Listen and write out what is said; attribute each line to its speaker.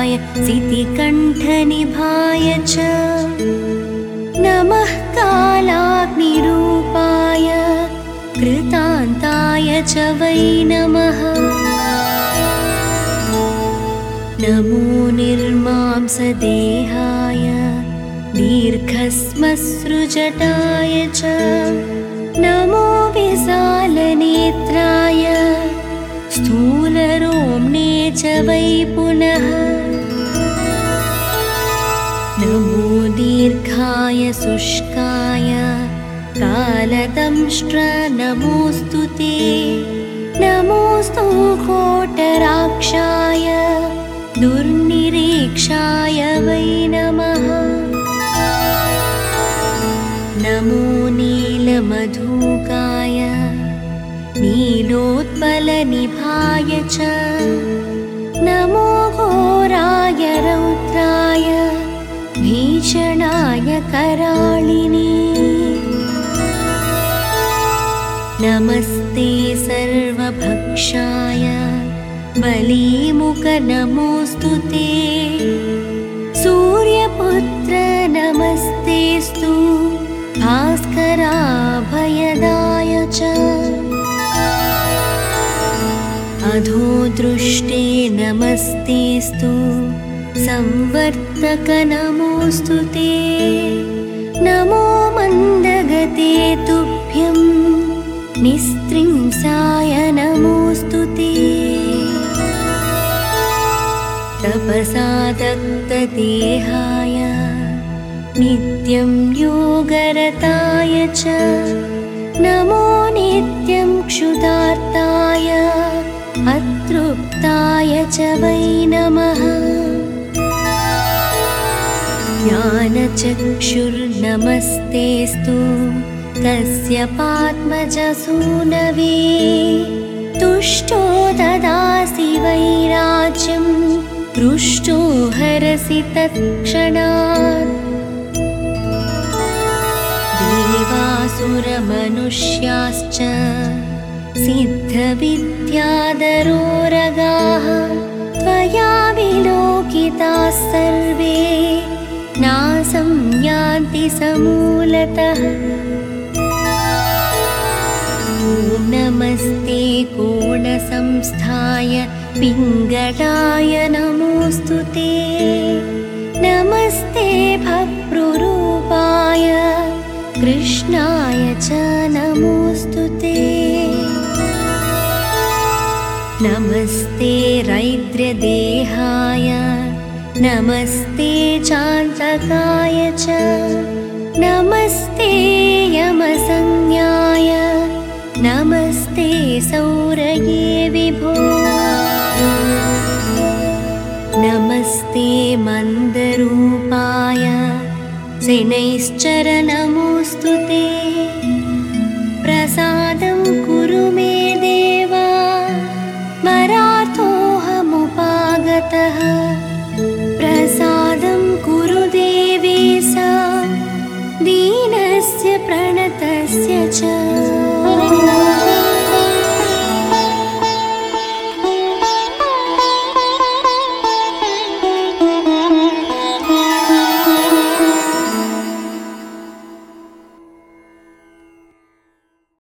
Speaker 1: सितिकण्ठनिभाय च नमः कालाग्निरूपाय कृतान्ताय च वै नमः। नमो निर्मांसदेहाय दीर्घस्मसृजटाय च नमो विशालनेत्राय स्थूलरोम्णे च वै पुनः। नमो दीर्घाय शुष्काय कालदंष्ट्र नमोऽस्तु ते नमोऽस्तु कोटराक्षाय दुर्निरीक्षाय वै नमः। नमो नीलमधुकाय नीलोत्पलनिभाय च नमो घोराय रौद्राय भीषणाय कराळिने। नमस्ते सर्वभक्षाय बलीमुख नमोऽस्तु ते सूर्यपुत्र नमस्तेस्तु भास्कराभयदाय च अधोदृष्टे नमस्तेस्तु संवर्तक नमोऽस्तु ते नमो मन्दगते तुभ्यं निस्त्रिंसाय नमोऽस्तु ते तपसादग्धदेहाय नित्यं योगरताय च नमो नित्यं क्षुधार्ताय अतृप्ताय च वै नमः। ज्ञानचक्षुर्नमस्तेस्तु कस्यपात्मजसूनवे तुष्टो ददासि वैराज्यं पृष्टो हरसि तत्क्षणात्। देवासुरमनुष्याश्च सिद्धविद्याधरोरगाः त्वया विलोकिताः सर्वे नासं यान्ति समूलतः। ॐ नमस्ते कोणसंस्थाय पिङ्गलाय नमोऽस्तु ते नमस्ते भप्रुरूपाय कृष्णाय च नमोऽस्तु ते। नमस्ते रैद्रदेहाय नमस्ते चान्तकाय च नमस्ते यमसंज्ञाय नमस्ते सौरये विभो। नमस्ते मन्दरूपाय शनैश्चर नमोऽस्तु ते प्रसादं कुरु मे देव मराठोऽहमुपागतः प्रसादं कुरु देवेश दीनस्य प्रणतस्य च।